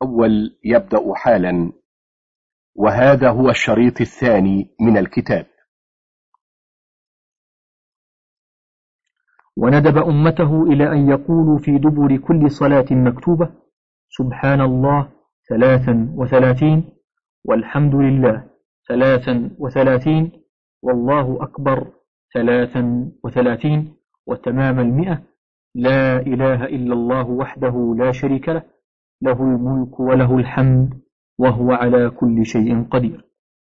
الأول يبدأ حالا، وهذا هو الشريط الثاني من الكتاب. وندب أمته إلى أن يقولوا في دبر كل صلاة مكتوبة: سبحان الله 33، والحمد لله 33، والله أكبر 33، وتمام 100: لا إله إلا الله وحده لا شريك له، له الملك وله الحمد وهو على كل شيء قدير.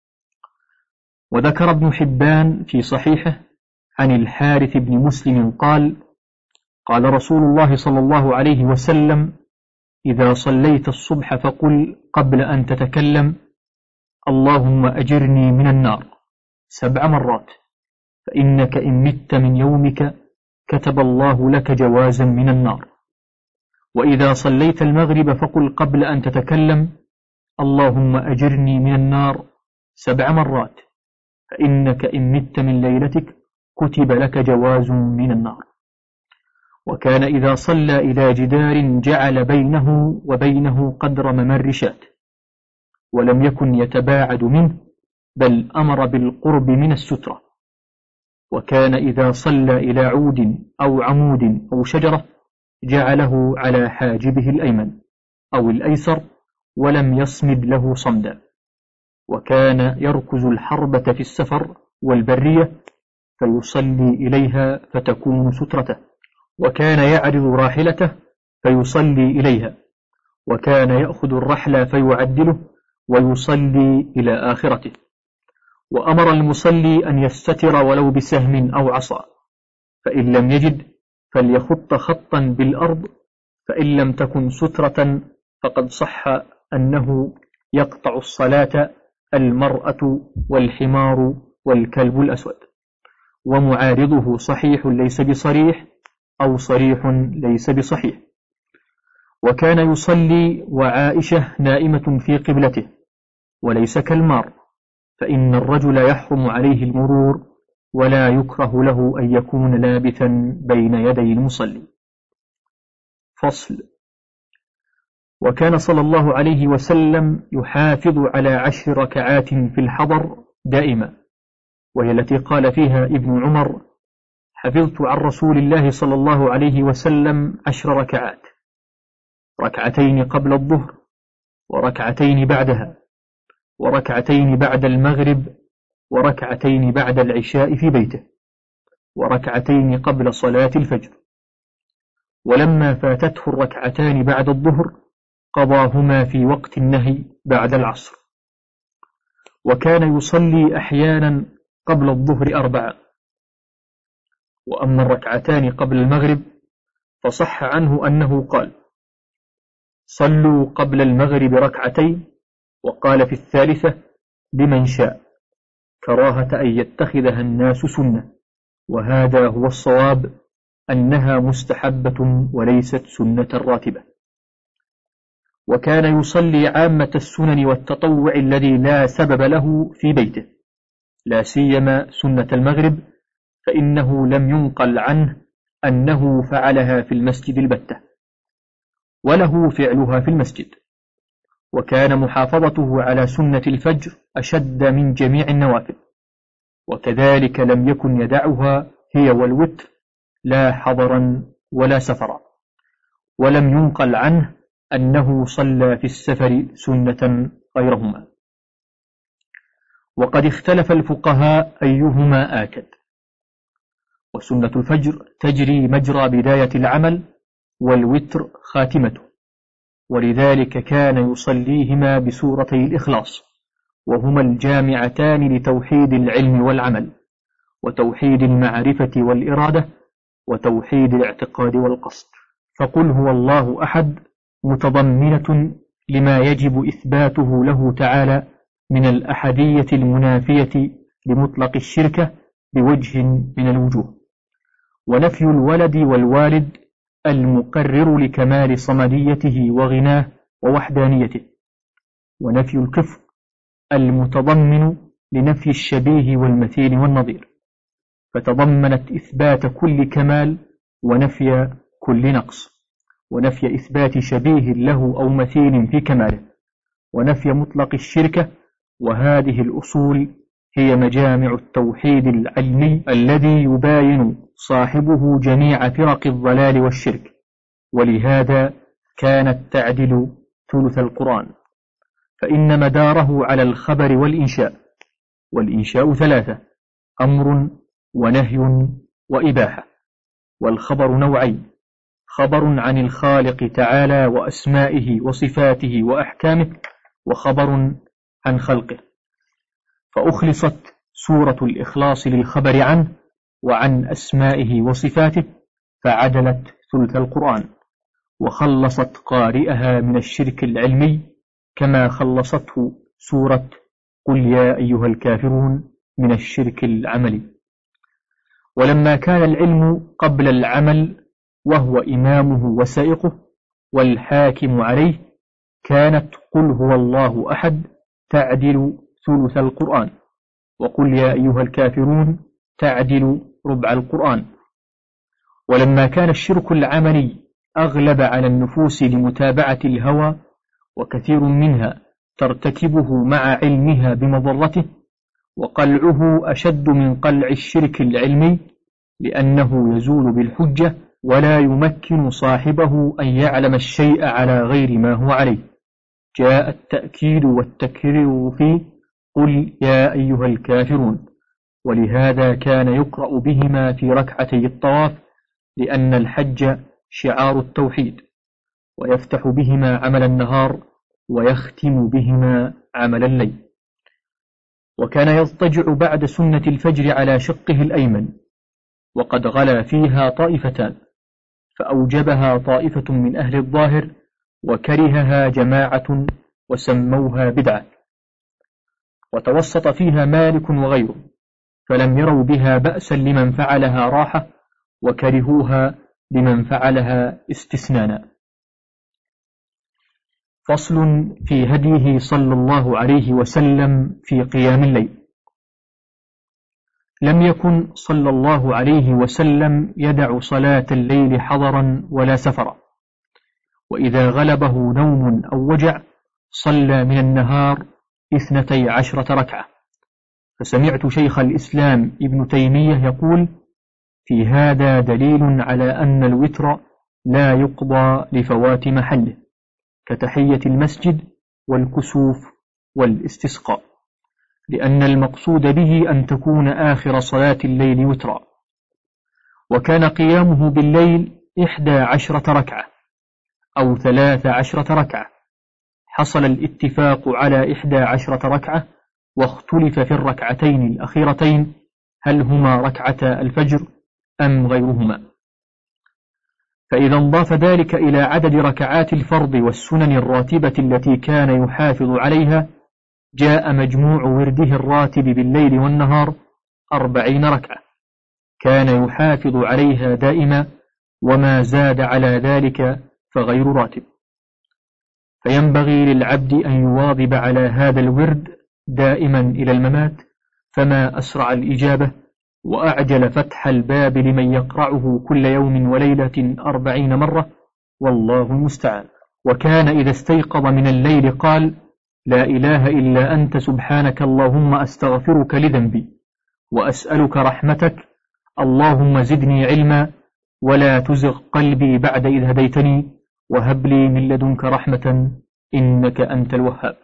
وذكر ابن حبان في صحيحه عن الحارث بن مسلم قال: قال رسول الله صلى الله عليه وسلم: إذا صليت الصبح فقل قبل أن تتكلم: اللهم أجرني من النار 7 مرات، فإنك إن مت من يومك كتب الله لك جوازا من النار. وإذا صليت المغرب فقل قبل أن تتكلم: اللهم أجرني من النار 7 مرات، فإنك إن مت من ليلتك كتب لك جواز من النار. وكان إذا صلى إلى جدار جعل بينه وبينه قدر ممر شاة، ولم يكن يتباعد منه، بل أمر بالقرب من السترة. وكان إذا صلى إلى عود أو عمود أو شجرة جعله على حاجبه الأيمن أو الأيسر، ولم يصمد له صمدا. وكان يركز الحربة في السفر والبرية فيصلي إليها فتكون سترته، وكان يعرض راحلته فيصلي إليها، وكان يأخذ الرحل فيعدله ويصلي إلى آخرته. وأمر المصلي أن يستتر ولو بسهم أو عصا، فإن لم يجد فليخط خطا بالأرض، فإن لم تكن سترة فقد صح أنه يقطع الصلاة المرأة والحمار والكلب الأسود. ومعارضه صحيح ليس بصريح، أو صريح ليس بصحيح. وكان يصلي وعائشة نائمة في قبلته، وليس كالمار، فإن الرجل يحرم عليه المرور، ولا يكره له أن يكون لابثا بين يدي المصلي. فصل. وكان صلى الله عليه وسلم يحافظ على 10 ركعات في الحضر دائما، وهي التي قال فيها ابن عمر: حفظت عن رسول الله صلى الله عليه وسلم 10 ركعات، 2 قبل الظهر، 2 بعدها، 2 بعد المغرب، 2 بعد العشاء في بيته، 2 قبل صلاة الفجر. ولما فاتته 2 بعد الظهر قضاهما في وقت النهي بعد العصر. وكان يصلي أحيانا قبل الظهر 4. وأما 2 قبل المغرب فصح عنه أنه قال: صلوا قبل المغرب 2، وقال في الثالثة: لمن شاء، كراهة أن يتخذها الناس سنة، وهذا هو الصواب، أنها مستحبة وليست سنة راتبة. وكان يصلي عامة السنن والتطوع الذي لا سبب له في بيته، لا سيما سنة المغرب، فإنه لم ينقل عنه أنه فعلها في المسجد البتة، وله فعلها في المسجد. وكان محافظته على سنة الفجر أشد من جميع النوافل، وكذلك لم يكن يدعها هي والوتر، لا حضرا ولا سفرا. ولم ينقل عنه أنه صلى في السفر سنة غيرهما. وقد اختلف الفقهاء أيهما آكد. وسنة الفجر تجري مجرى بداية العمل، والوتر خاتمته، ولذلك كان يصليهما بسورتي الإخلاص، وهما الجامعتان لتوحيد العلم والعمل، وتوحيد المعرفة والإرادة، وتوحيد الاعتقاد والقصد. فقل هو الله أحد متضمنة لما يجب إثباته له تعالى من الأحدية المنافية لمطلق الشركة بوجه من الوجوه، ونفي الولد والوالد المقرر لكمال صمديته وغناه ووحدانيته، ونفي الكفر المتضمن لنفي الشبيه والمثيل والنظير، فتضمنت إثبات كل كمال ونفي كل نقص. ونفي إثبات شبيه له أو مثيل في كماله، ونفي مطلق الشركة. وهذه الأصول هي مجامع التوحيد العلمي الذي يباين صاحبه جميع فرق الضلال والشرك، ولهذا كانت تعدل ثلث القرآن، فإن مداره على الخبر والإنشاء. والإنشاء ثلاثة: أمر ونهي وإباحة. والخبر نوعين: خبر عن الخالق تعالى وأسمائه وصفاته وأحكامه، وخبر عن خلقه. فأخلصت سورة الإخلاص للخبر عنه وعن أسمائه وصفاته، فعدلت ثلث القرآن، وخلصت قارئها من الشرك العلمي كما خلصته سورة قل يا أيها الكافرون من الشرك العملي. ولما كان العلم قبل العمل وهو إمامه وسائقه والحاكم عليه، كانت قل هو الله أحد تعدل ثلث القرآن، وقل يا أيها الكافرون تعدل ربع القرآن. ولما كان الشرك العملي أغلب على النفوس لمتابعة الهوى، وكثير منها ترتكبه مع علمها بمضرته، وقلعه أشد من قلع الشرك العلمي، لأنه يزول بالحجة ولا يمكن صاحبه أن يعلم الشيء على غير ما هو عليه، جاء التأكيد والتكرير فيه قل يا أيها الكافرون. ولهذا كان يقرأ بهما في ركعتي الطواف، لأن الحج شعار التوحيد، ويفتح بهما عمل النهار ويختم بهما عمل الليل. وكان يضطجع بعد سنة الفجر على شقه الأيمن، وقد غلا فيها طائفتان، فأوجبها طائفة من أهل الظاهر وكرهها جماعة وسموها بدعة، وتوسط فيها مالك وغيره، فلم يروا بها بأسا لمن فعلها راحة، وكرهوها لمن فعلها استثنانا. فصل في هديه صلى الله عليه وسلم في قيام الليل. لم يكن صلى الله عليه وسلم يدع صلاة الليل حضرا ولا سفرا، وإذا غلبه نوم أو وجع صلى من النهار 12 ركعة. فسمعت شيخ الإسلام ابن تيمية يقول: في هذا دليل على أن الوتر لا يقضى لفوات محله، كتحية المسجد والكسوف والاستسقاء، لأن المقصود به أن تكون آخر صلاة الليل وترا. وكان قيامه بالليل 11 ركعة أو 13 ركعة. حصل الاتفاق على 11 ركعة، واختلف في الركعتين الأخيرتين هل هما ركعتا الفجر أم غيرهما. فإذا انضاف ذلك إلى عدد ركعات الفرض والسنن الراتبة التي كان يحافظ عليها، جاء مجموع ورده الراتب بالليل والنهار 40 ركعة، كان يحافظ عليها دائما، وما زاد على ذلك فغير راتب. فينبغي للعبد أن يواظب على هذا الورد دائما إلى الممات، فما أسرع الإجابة وأعجل فتح الباب لمن يقرعه كل يوم وليلة 40 مرة، والله المستعان. وكان إذا استيقظ من الليل قال: لا إله إلا أنت سبحانك اللهم أستغفرك لذنبي وأسألك رحمتك، اللهم زدني علما ولا تزغ قلبي بعد إذ هديتني وهب لي من لدنك رحمة إنك أنت الوهاب.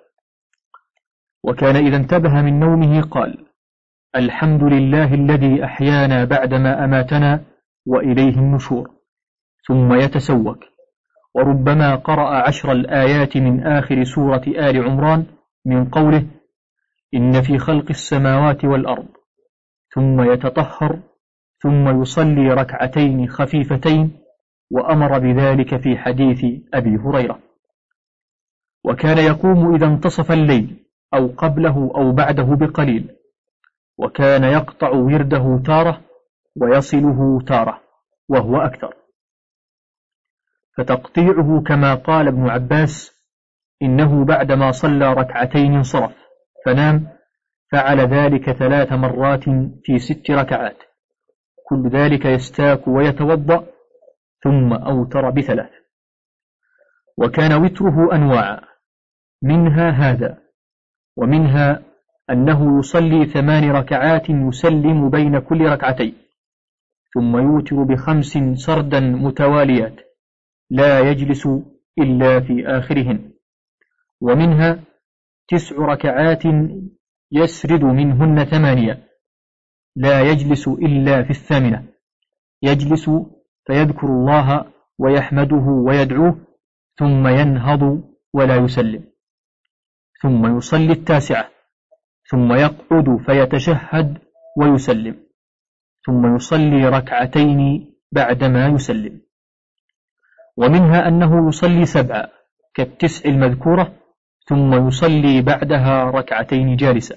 وكان إذا انتبه من نومه قال: الحمد لله الذي أحيانا بعدما أماتنا وإليه النشور، ثم يتسوك. وربما قرأ 10 الآيات من آخر سورة آل عمران من قوله: إن في خلق السماوات والأرض، ثم يتطهر، ثم يصلي ركعتين خفيفتين، وأمر بذلك في حديث أبي هريرة. وكان يقوم إذا انتصف الليل أو قبله أو بعده بقليل، وكان يقطع ورده تارة ويصله تارة، وهو أكثر. فتقطيعه كما قال ابن عباس: إنه بعدما صلى ركعتين انصرف فنام، فعل ذلك 3 مرات في 6 ركعات، كل ذلك يستاك ويتوضأ، ثم أوتر ب3. وكان وتره أنواع، منها هذا، ومنها أنه يصلي 8 ركعات يسلم بين كل ركعتين، ثم يوتر ب5 سردا متواليات لا يجلس إلا في آخرهن، ومنها 9 ركعات يسرد منهن 8 لا يجلس إلا في 8، يجلس فيذكر الله ويحمده ويدعوه ثم ينهض ولا يسلم، ثم يصلي 9 ثم يقعد فيتشهد ويسلم، ثم يصلي 2 ركعتين بعدما يسلم. ومنها أنه يصلي 7 كال9 المذكورة ثم يصلي بعدها 2 ركعتين جالسا.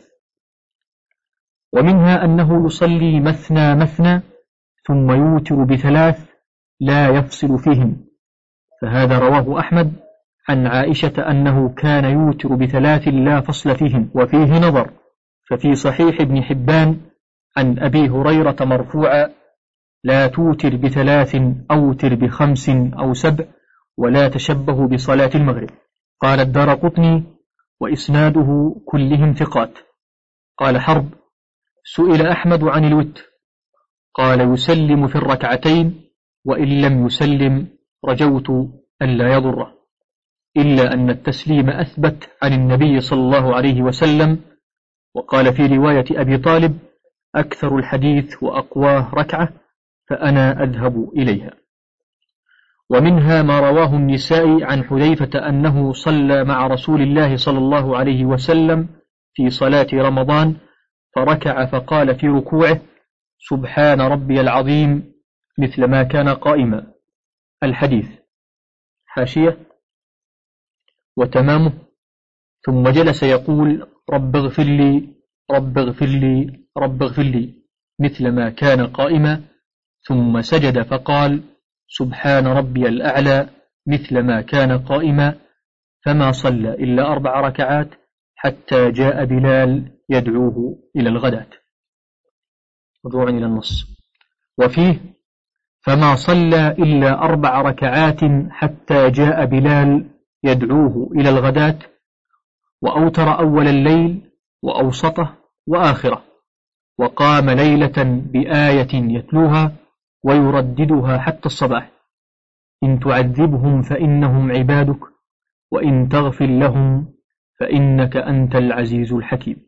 ومنها أنه يصلي مثنى مثنى ثم يوتر ب3 لا يفصل فيهم، فهذا رواه أحمد عن عائشة أنه كان يوتر ب3 لا فصل فيهم، وفيه نظر، ففي صحيح ابن حبان عن أبي هريرة مرفوعا: لا توتر ب3 أوتر ب5 أو 7 ولا تشبه بصلاة المغرب. قال الدارقطني: وإسناده كلهم ثقات. قال حرب: سئل أحمد عن الوتر قال: يسلم في 2 ركعتين، وإن لم يسلم رجوت ألا يضره، إلا أن التسليم أثبت عن النبي صلى الله عليه وسلم. وقال في رواية أبي طالب: أكثر الحديث وأقواه 1 ركعة، فأنا أذهب إليها. ومنها ما رواه النسائي عن حذيفة أنه صلى مع رسول الله صلى الله عليه وسلم في صلاة رمضان فركع فقال في ركوعه: سبحان ربي العظيم، مثل ما كان قائما. الحديث. حاشية: وتمامه: ثم جلس يقول: رب اغفر لي رب اغفر لي رب اغفر لي، مثل ما كان قائما، ثم سجد فقال: سبحان ربي الأعلى، مثل ما كان قائما، فما صلى إلا 4 ركعات حتى جاء بلال يدعوه إلى الغداة. رجوع إلى النص. وفيه: فما صلى إلا 4 ركعات حتى جاء بلال يدعوه إلى الغداة، وأوتر أول الليل وأوسطه وآخره، وقام ليلة بآية يتلوها ويرددها حتى الصباح: إن تعذبهم فإنهم عبادك، وإن تغفر لهم فإنك أنت العزيز الحكيم.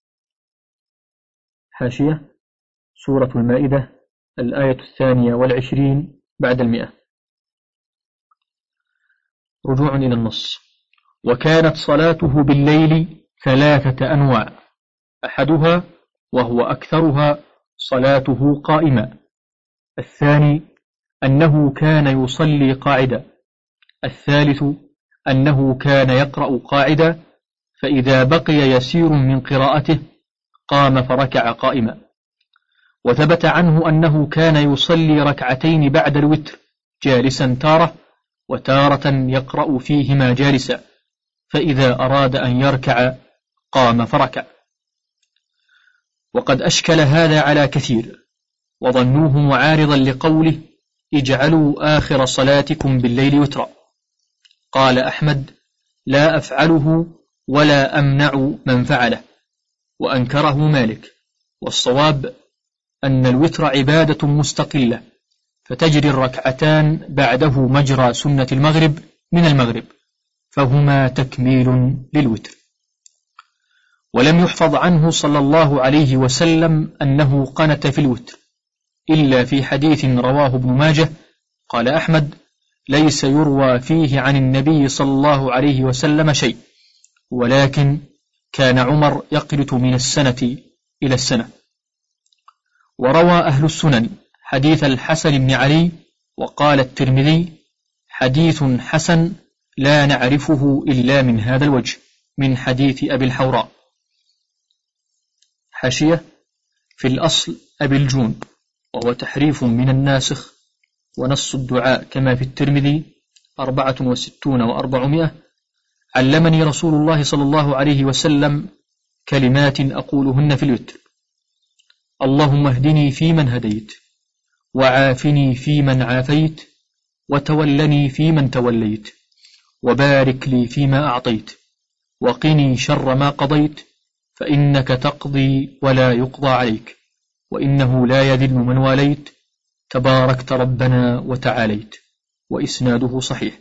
حاشية: سورة المائدة، الآية 22 بعد 100. رجوع إلى النص. وكانت صلاته بالليل 3 أنواع: أحدها وهو أكثرها صلاته قائمة، الثاني أنه كان يصلي قاعدا، الثالث أنه كان يقرأ قاعدا، فإذا بقي يسير من قراءته قام فركع قائما. وثبت عنه أنه كان يصلي 2 ركعتين بعد الوتر جالسا تارة، وتارة يقرأ فيهما جالسا، فإذا أراد أن يركع قام فركع. وقد أشكل هذا على كثير، وظنوه معارضا لقوله: اجعلوا آخر صلاتكم بالليل وترا. قال أحمد: لا أفعله ولا أمنع من فعله، وأنكره مالك. والصواب أن الوتر عبادة مستقلة، فتجري 2 ركعتان بعده مجرى سنة المغرب من المغرب، فهما تكميل للوتر. ولم يحفظ عنه صلى الله عليه وسلم أنه قنت في الوتر، إلا في حديث رواه ابن ماجه. قال أحمد: ليس يروى فيه عن النبي صلى الله عليه وسلم شيء، ولكن كان عمر يقنت من السنة إلى السنة. وروى أهل السنن حديث الحسن بن علي، وقال الترمذي: حديث حسن لا نعرفه إلا من هذا الوجه، من حديث أبي الحوراء. حاشية: في الأصل أبي الجون، وهو تحريف من الناسخ، ونص الدعاء كما في الترمذي 64 و400: علمني رسول الله صلى الله عليه وسلم كلمات أقولهن في الوتر: اللهم اهدني فيمن هديت، وعافني فيمن عافيت، وتولني فيمن توليت، وبارك لي فيما أعطيت، وقني شر ما قضيت، فإنك تقضي ولا يقضى عليك، وإنه لا يذل من واليت، تباركت ربنا وتعاليت. وإسناده صحيح.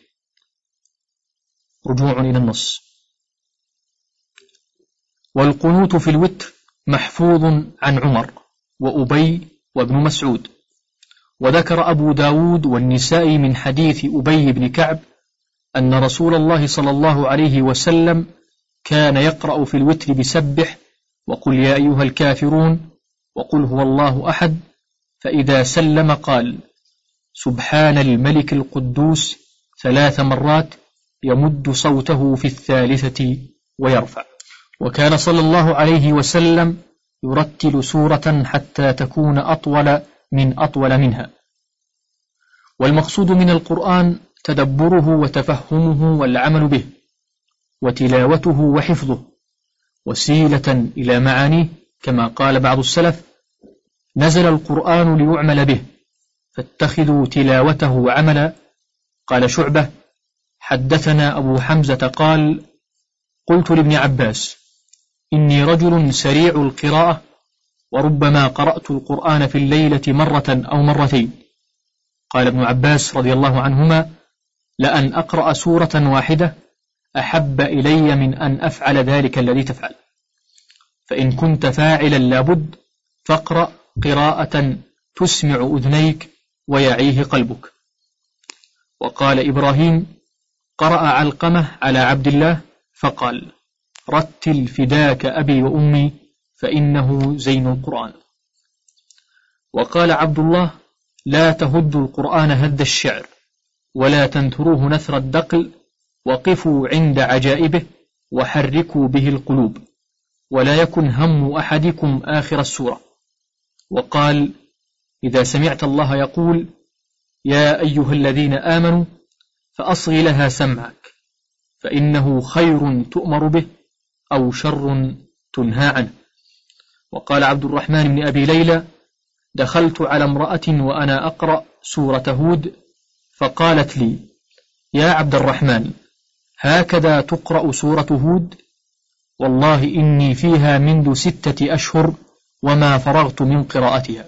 رجوع إلى النص. والقنوت في الوتر محفوظ عن عمر وأبي وابن مسعود. وذكر أبو داود والنسائي من حديث أبي بن كعب أن رسول الله صلى الله عليه وسلم كان يقرأ في الوتر بسبح وقل يا أيها الكافرون وقل هو الله أحد، فإذا سلم قال سبحان الملك القدوس 3 مرات، يمد صوته في الثالثة ويرفع. وكان صلى الله عليه وسلم يرتل سورة حتى تكون أطول منها. والمقصود من القرآن تدبره وتفهمه والعمل به، وتلاوته وحفظه، وسيلة إلى معانيه، كما قال بعض السلف نزل القرآن ليعمل به فاتخذوا تلاوته عملا. قال شعبة حدثنا أبو حمزة قال قلت لابن عباس إني رجل سريع القراءة، وربما قرأت القرآن في الليلة مرة أو مرتين. قال ابن عباس رضي الله عنهما لأن أقرأ سورة واحدة أحب إلي من أن أفعل ذلك الذي تفعل، فإن كنت فاعلا لابد فاقرأ قراءة تسمع أذنيك ويعيه قلبك. وقال إبراهيم قرأ علقمة على عبد الله فقال رتل فداك أبي وأمي فإنه زين القرآن. وقال عبد الله لا تهدوا القرآن هد الشعر، ولا تنثروه نثر الدقل، وقفوا عند عجائبه وحركوا به القلوب، ولا يكن هم أحدكم آخر السورة. وقال إذا سمعت الله يقول يا أيها الذين آمنوا فأصغ لها سمعك، فإنه خير تؤمر به أو شر تنهى عنه. وقال عبد الرحمن بن أبي ليلى دخلت على امرأة وأنا أقرأ سورة هود فقالت لي يا عبد الرحمن هكذا تقرأ سورة هود؟ والله إني فيها منذ 6 أشهر وما فرغت من قراءتها.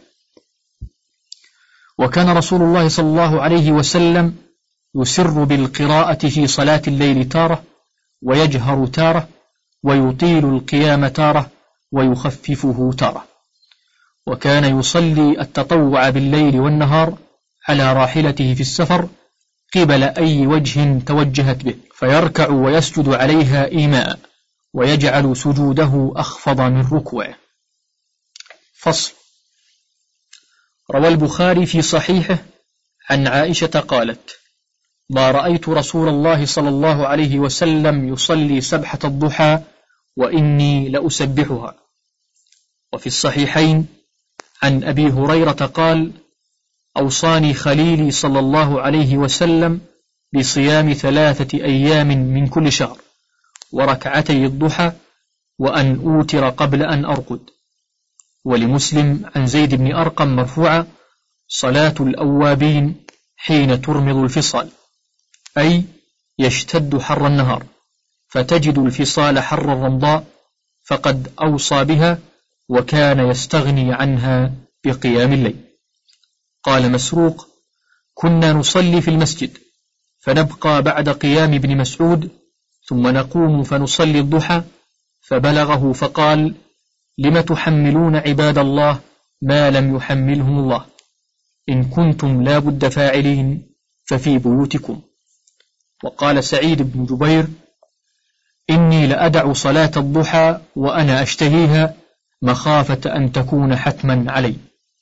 وكان رسول الله صلى الله عليه وسلم يسر بالقراءة في صلاة الليل تارة، ويجهر تارة، ويطيل القيام تارة، ويخففه تارة. وكان يصلي التطوع بالليل والنهار على راحلته في السفر قبل أي وجه توجهت به، فيركع ويسجد عليها إيماء، ويجعل سجوده أخفض من ركوعه. فصل. روى البخاري في صحيحه عن عائشة قالت ما رأيت رسول الله صلى الله عليه وسلم يصلي سبحة الضحى وإني لأسبحها. وفي الصحيحين عن أبي هريرة قال أوصاني خليلي صلى الله عليه وسلم بصيام 3 أيام من كل شهر، وركعتي الضحى، وأن أوتر قبل أن أرقد. ولمسلم عن زيد بن أرقم مرفوعة صلاة الأوابين حين ترمض الفصال، أي يشتد حر النهار فتجد الفصال حر الرمضاء، فقد أوصى بها وكان يستغني عنها بقيام الليل. قال مسروق كنا نصلي في المسجد فنبقى بعد قيام ابن مسعود ثم نقوم فنصلي الضحى، فبلغه فقال لم تحملون عباد الله ما لم يحملهم الله، إن كنتم لا بد فاعلين ففي بيوتكم. وقال سعيد بن جبير إني لأدع صلاة الضحى وأنا أشتهيها مخافة أن تكون حتما علي.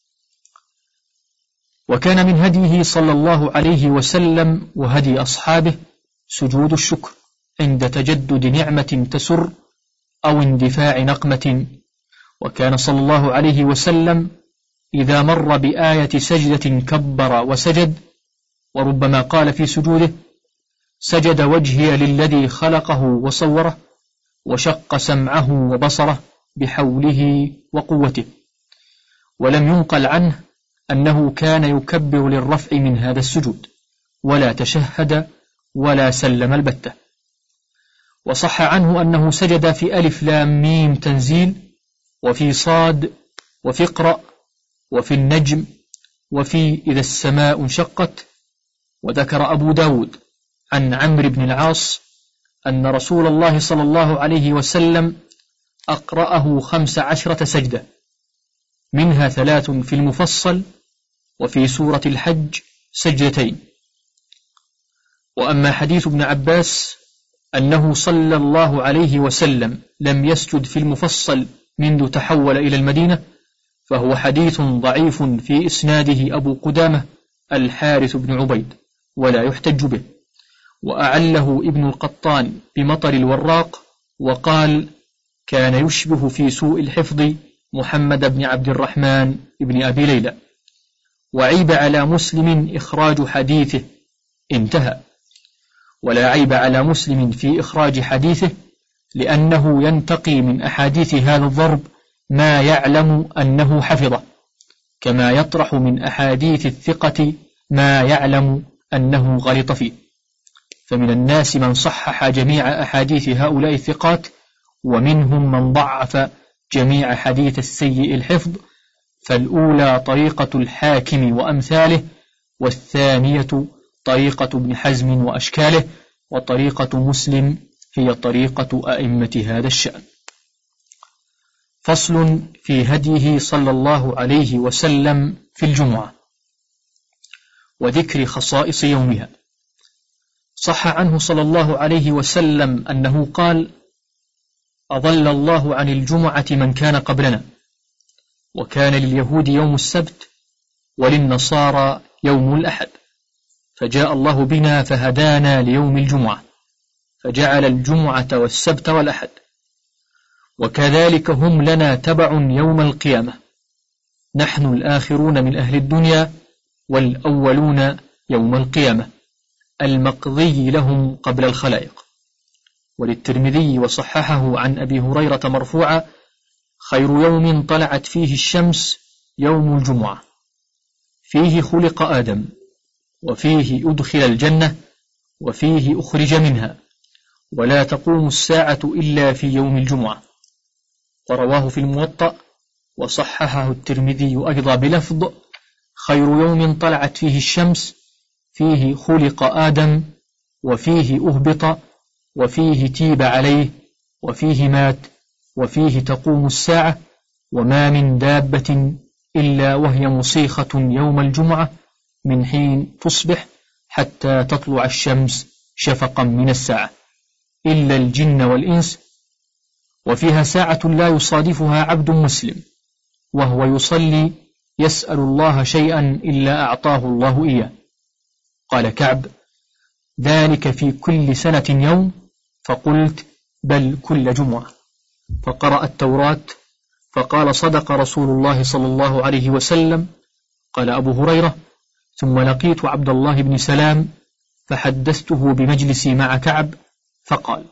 وكان من هديه صلى الله عليه وسلم وهدي أصحابه سجود الشكر عند تجدد نعمة تسر أو اندفاع نقمة. وكان صلى الله عليه وسلم إذا مر بآية سجدة كبر وسجد، وربما قال في سجوده سجد وجهي للذي خلقه وصوره، وشق سمعه وبصره بحوله وقوته. ولم ينقل عنه أنه كان يكبر للرفع من هذا السجود، ولا تشهد، ولا سلم البتة. وصح عنه أنه سجد في ألف لام ميم تنزيل، وفي صاد، وفي اقرأ، وفي النجم، وفي إذا السماء انشقت. وذكر أبو داود عن عمرو بن العاص أن رسول الله صلى الله عليه وسلم أقرأه 15 سجدة، منها 3 في المفصل، وفي سورة الحج 2. وأما حديث ابن عباس أنه صلى الله عليه وسلم لم يسجد في المفصل منذ تحول إلى المدينة، فهو حديث ضعيف في إسناده أبو قدامة الحارث بن عبيد، ولا يحتج به. وأعله ابن القطان بمطر الوراق، وقال: كان يشبه في سوء الحفظ محمد بن عبد الرحمن بن أبي ليلى. وعيب على مسلم إخراج حديثه، انتهى. ولا عيب على مسلم في إخراج حديثه، لأنه ينتقي من أحاديث هذا الضرب ما يعلم أنه حفظه، كما يطرح من أحاديث الثقة ما يعلم أنه غلط فيه. فمن الناس من صحح جميع أحاديث هؤلاء الثقات، ومنهم من ضعف جميع حديث السيء الحفظ. فالأولى طريقة الحاكم وأمثاله، والثانية طريقة ابن حزم وأشكاله، وطريقة مسلم هي طريقة أئمة هذا الشأن. فصل في هديه صلى الله عليه وسلم في الجمعة، وذكر خصائص يومها. صح عنه صلى الله عليه وسلم أنه قال: أضل الله عن الجمعة من كان قبلنا، وكان لليهود يوم السبت، وللنصارى يوم الأحد، فجاء الله بنا فهدانا ليوم الجمعة، فجعل الجمعة والسبت والأحد. وكذلك هم لنا تبع يوم القيامة، نحن الآخرون من أهل الدنيا، والأولون يوم القيامة، المقضي لهم قبل الخلائق. وللترمذي وصححه عن أبي هريرة مرفوعا: خير يوم طلعت فيه الشمس يوم الجمعة، فيه خلق آدم، وفيه أدخل الجنة، وفيه أخرج منها، ولا تقوم الساعة إلا في يوم الجمعة. ورواه في الموطأ، وصححه الترمذي أيضا بلفظ: خير يوم طلعت فيه الشمس، فيه خلق آدم، وفيه أهبط، وفيه تيب عليه، وفيه مات، وفيه تقوم الساعة، وما من دابة إلا وهي مصيخة يوم الجمعة من حين تصبح حتى تطلع الشمس شفقا من الساعة، إلا الجن والإنس. وفيها ساعة لا يصادفها عبد مسلم وهو يصلي يسأل الله شيئا إلا أعطاه الله إياه. قال كعب: ذلك في كل سنة يوم، فقلت: بل كل جمعة. فقرأ التوراة فقال: صدق رسول الله صلى الله عليه وسلم. قال أبو هريرة: ثم لقيت عبد الله بن سلام فحدثته بمجلسي مع كعب، فقال: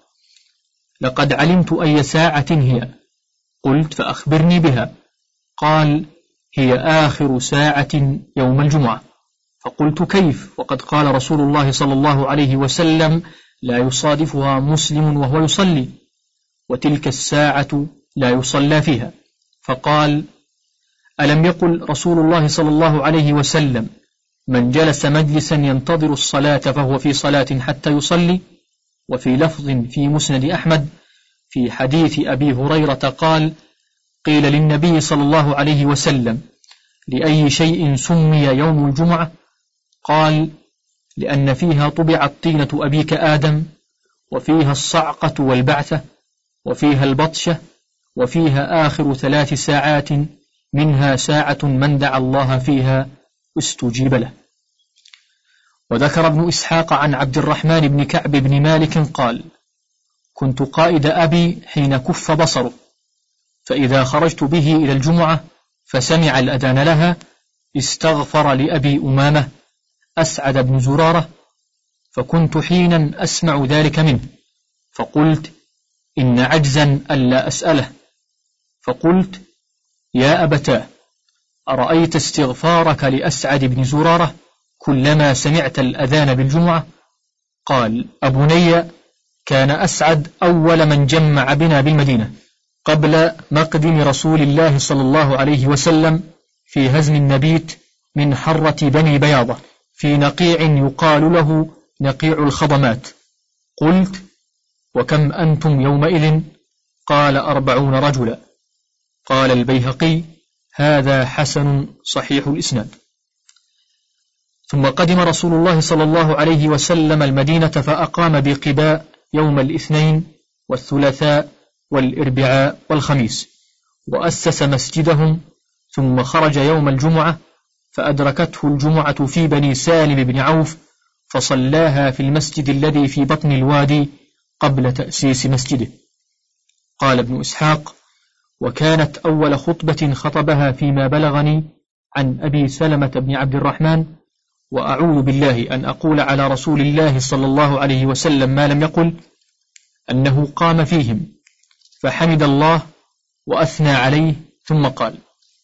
لقد علمت أي ساعة هي. قلت: فأخبرني بها. قال: هي آخر ساعة يوم الجمعة. فقلت: كيف وقد قال رسول الله صلى الله عليه وسلم: لا يصادفها مسلم وهو يصلي، وتلك الساعة لا يصلى فيها. فقال: ألم يقل رسول الله صلى الله عليه وسلم: من جلس مجلسا ينتظر الصلاة فهو في صلاة حتى يصلي؟ وفي لفظ في مسند أحمد في حديث أبي هريرة قال: قيل للنبي صلى الله عليه وسلم: لأي شيء سمي يوم الجمعة؟ قال: لأن فيها طبعت طينة أبيك آدم، وفيها الصعقة والبعثة، وفيها البطشة، وفيها آخر 3 ساعات، منها ساعة من دعا الله فيها استجيب له. وذكر ابن إسحاق عن عبد الرحمن بن كعب بن مالك قال: كنت قائد أبي حين كف بصره، فإذا خرجت به إلى الجمعة فسمع الأذان لها استغفر لأبي أمامة أسعد بن زرارة، فكنت حينا أسمع ذلك منه، فقلت: إن عجزا ألا أسأله. فقلت: يا أبتاه، أرأيت استغفارك لأسعد بن زرارة كلما سمعت الأذان بالجمعة؟ قال: أبني كان أسعد أول من جمع بنا بالمدينة قبل مقدم رسول الله صلى الله عليه وسلم في هزم النبيت من حرة بني بياضة في نقيع يقال له نقيع الخضمات. قلت: وكم أنتم يومئذ؟ قال: 40 رجلا. قال البيهقي: هذا حسن صحيح الإسناد. ثم قدم رسول الله صلى الله عليه وسلم المدينة فأقام بقباء يوم الاثنين والثلاثاء والأربعاء والخميس، وأسس مسجدهم، ثم خرج يوم الجمعة فأدركته الجمعة في بني سالم بن عوف فصلاها في المسجد الذي في بطن الوادي قبل تأسيس مسجده. قال ابن إسحاق: وكانت أول خطبة خطبها فيما بلغني عن أبي سلمة بن عبد الرحمن، وأعوذ بالله أن أقول على رسول الله صلى الله عليه وسلم ما لم يقل، أنه قام فيهم فحمد الله وأثنى عليه ثم قال: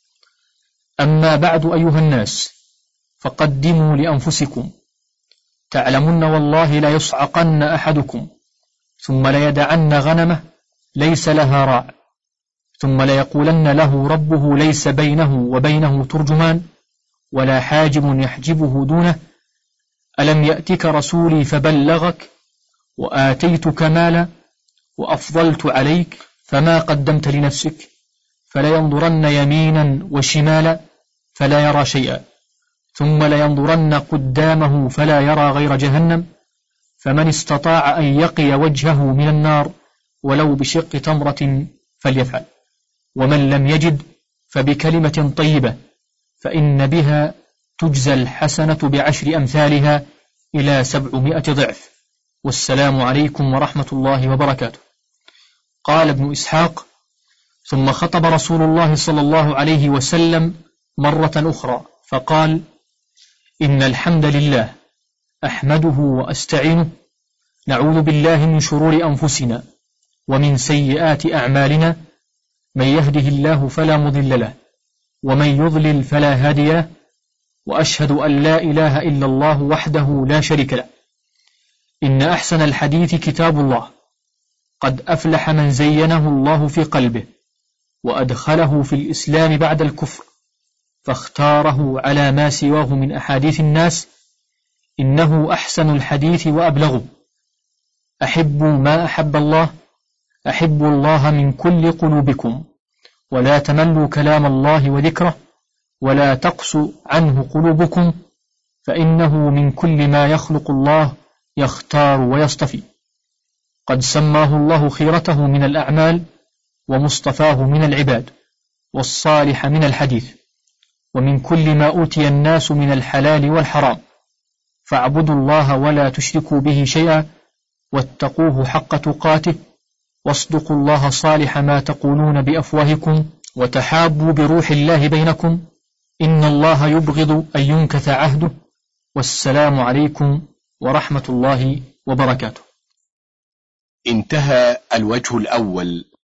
أما بعد أيها الناس، فقدموا لأنفسكم، تعلمن والله لا يصعقن أحدكم ثم ليدعن غنمه ليس لها راع، ثم ليقولن له ربه ليس بينه وبينه ترجمان ولا حاجب يحجبه دونه، ألم يأتك رسولي فبلغك وآتيتك مالا وأفضلت عليك فما قدمت لنفسك، فلينظرن يمينا وشمالا فلا يرى شيئا، ثم لينظرن قدامه فلا يرى غير جهنم، فمن استطاع أن يقي وجهه من النار ولو بشق تمرة فليفعل، ومن لم يجد فبكلمة طيبة فإن بها تجزى الحسنة ب10 أمثالها إلى 700 ضعف، والسلام عليكم ورحمة الله وبركاته. قال ابن إسحاق: ثم خطب رسول الله صلى الله عليه وسلم مرة أخرى فقال: إن الحمد لله أحمده وأستعينه، نعوذ بالله من شرور أنفسنا ومن سيئات أعمالنا، من يهده الله فلا مضل له ومن يضلل فلا هادي له، وأشهد أن لا إله إلا الله وحده لا شريك له. إن أحسن الحديث كتاب الله، قد أفلح من زينه الله في قلبه وأدخله في الإسلام بعد الكفر فاختاره على ما سواه من أحاديث الناس، إنه أحسن الحديث وأبلغه. أحبوا ما أحب الله، أحبوا الله من كل قلوبكم، ولا تملوا كلام الله وذكره، ولا تقسوا عنه قلوبكم، فإنه من كل ما يخلق الله يختار ويصطفي. قد سماه الله خيرته من الأعمال ومصطفاه من العباد، والصالح من الحديث، ومن كل ما أوتي الناس من الحلال والحرام، فاعبدوا الله ولا تشركوا به شيئا، واتقوه حق تقاته، واصدقوا الله صالح ما تقولون بأفواهكم، وتحابوا بروح الله بينكم، إن الله يبغض أن ينكث عهده، والسلام عليكم ورحمة الله وبركاته. انتهى الوجه الأول